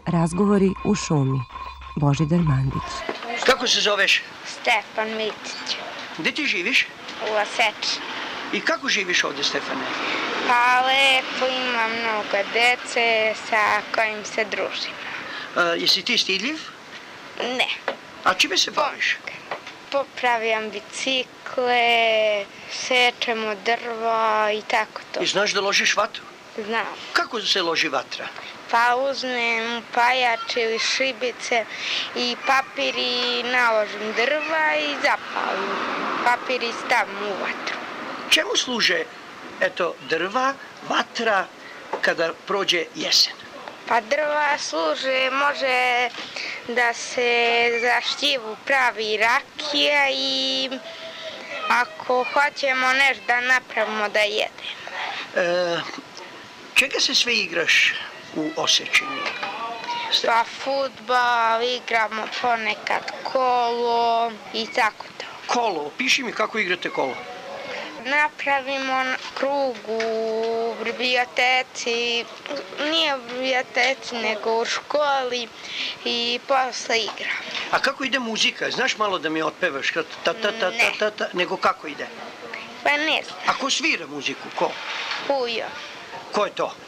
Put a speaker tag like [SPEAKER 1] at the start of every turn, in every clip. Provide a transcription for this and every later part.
[SPEAKER 1] Razgovori u šumi. Božidar Mandić.
[SPEAKER 2] Kako se zoveš?
[SPEAKER 3] Stefan Mitić.
[SPEAKER 2] Gde ti živiš?
[SPEAKER 3] U Osečini.
[SPEAKER 2] I kako živiš ovde, Stefane?
[SPEAKER 3] Pa lepo, imam mnogo dece sa kojim se družim.
[SPEAKER 2] Jesi ti stidljiv?
[SPEAKER 3] Ne.
[SPEAKER 2] A čime se baviš?
[SPEAKER 3] Popravljam bicikle, sečemo drva i tako to.
[SPEAKER 2] I znaš da ložiš vatru?
[SPEAKER 3] Znam.
[SPEAKER 2] Kako se loži vatra?
[SPEAKER 3] Pa uzmem pajač ili šibice i papir i naložim drva i zapalim. Papir i stavim u vatru.
[SPEAKER 2] Čemu služe, eto, drva, vatra, kada prođe jesen?
[SPEAKER 3] Pa drva služe, može da se za šljivu pravi rakija i ako hoćemo nešto da napravimo da jedemo.
[SPEAKER 2] Čega se sve igraš u Osečini?
[SPEAKER 3] Pa fudbal, igramo ponekad kolo i tako to.
[SPEAKER 2] Kolo, opiši mi kako igrate kolo.
[SPEAKER 3] Napravimo krug u biblioteci, nije u biblioteci nego u školi i posle igramo.
[SPEAKER 2] A kako ide muzika? Znaš malo da mi otpevaš? Nego kako ide?
[SPEAKER 3] Pa ne znam.
[SPEAKER 2] A ko svira muziku? Ko?
[SPEAKER 3] Hujo.
[SPEAKER 2] Ko je to?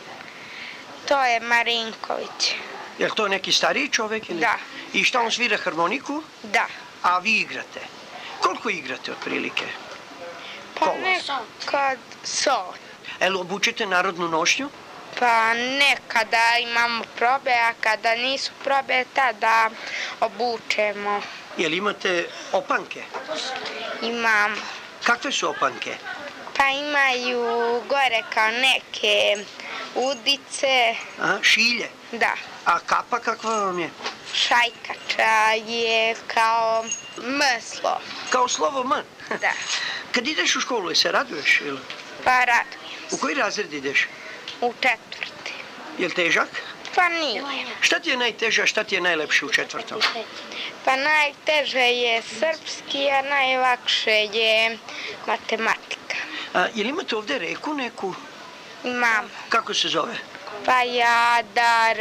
[SPEAKER 3] To je Marinković.
[SPEAKER 2] Je li to neki stariji čovek? Ili?
[SPEAKER 3] Da.
[SPEAKER 2] I šta on svira harmoniku?
[SPEAKER 3] Da.
[SPEAKER 2] A vi igrate? Koliko igrate otprilike?
[SPEAKER 3] Pa nekad sat.
[SPEAKER 2] Jel obučete narodnu nošnju?
[SPEAKER 3] Pa nekada imamo probe, a kada nisu probe, tada obučemo.
[SPEAKER 2] Jel imate opanke?
[SPEAKER 3] Imamo.
[SPEAKER 2] Kakve su opanke?
[SPEAKER 3] Pa imaju gore kao neke udice.
[SPEAKER 2] A, šilje?
[SPEAKER 3] Da.
[SPEAKER 2] A kapa kakva vam je?
[SPEAKER 3] Šajkača je kao M slovo.
[SPEAKER 2] Kao slovo M?
[SPEAKER 3] Da.
[SPEAKER 2] Kad ideš u školu, se raduješ? Ili?
[SPEAKER 3] Pa radujem se.
[SPEAKER 2] U koji razred ideš?
[SPEAKER 3] U 4.
[SPEAKER 2] Je li težak?
[SPEAKER 3] Pa nije.
[SPEAKER 2] Šta ti je najteže, a šta ti je najlepše u 4?
[SPEAKER 3] Pa najteže je srpski, a najlakše je matematika.
[SPEAKER 2] Je li imate ovde reku neku?
[SPEAKER 3] Imamo.
[SPEAKER 2] Kako se zove?
[SPEAKER 3] Pa Jadar,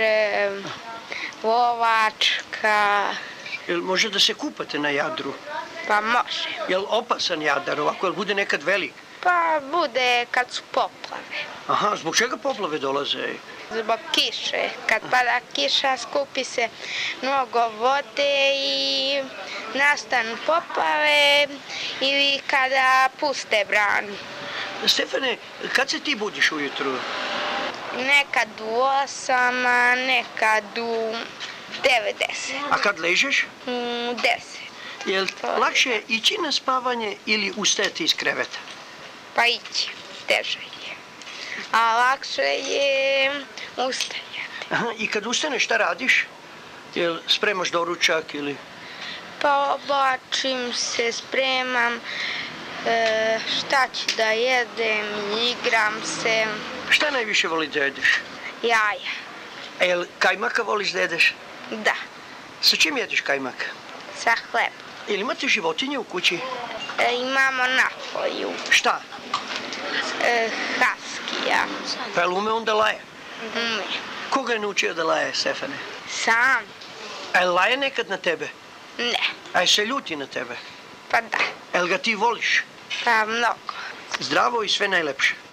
[SPEAKER 3] Lovačka.
[SPEAKER 2] Jel može da se kupate na Jadru?
[SPEAKER 3] Pa može.
[SPEAKER 2] Jel opasan Jadar ovako, jel bude nekad velik?
[SPEAKER 3] Pa bude kad su poplave.
[SPEAKER 2] Aha, zbog čega poplave dolaze?
[SPEAKER 3] Zbog kiše. Kad pada kiša, skupi se mnogo vode i nastanu poplave ili kada puste branu.
[SPEAKER 2] Stefane, kad se ti budiš ujutru?
[SPEAKER 3] Nekad u 8, a nekad u 9-10.
[SPEAKER 2] A kad ležeš?
[SPEAKER 3] U 10.
[SPEAKER 2] Jel lakše ići na spavanje ili ustajati iz kreveta?
[SPEAKER 3] Pa ići, teže je. A lakše je ustajati.
[SPEAKER 2] Aha, i kad ustaneš šta radiš? Jel spremaš doručak ili?
[SPEAKER 3] Pa oblačim se, spremam šta ću da jedem, igram se.
[SPEAKER 2] Šta najviše voliš da jedeš?
[SPEAKER 3] Jaja.
[SPEAKER 2] A jel kajmaka voliš da jedeš?
[SPEAKER 3] Da.
[SPEAKER 2] Sa čim jedeš kajmak?
[SPEAKER 3] Sa hlebom.
[SPEAKER 2] Jel imate životinje u kući?
[SPEAKER 3] Imamo napolju.
[SPEAKER 2] Šta?
[SPEAKER 3] Haskija.
[SPEAKER 2] Pa jel ume on da laje?
[SPEAKER 3] Ume.
[SPEAKER 2] Koga je naučio da laje, Stefane?
[SPEAKER 3] Sam?
[SPEAKER 2] A jel laje nekad na tebe?
[SPEAKER 3] Ne.
[SPEAKER 2] A jel se ljuti na tebe?
[SPEAKER 3] Pa da.
[SPEAKER 2] Jel ga ti voliš?
[SPEAKER 3] Pa mnogo.
[SPEAKER 2] Zdravo i sve najlepše.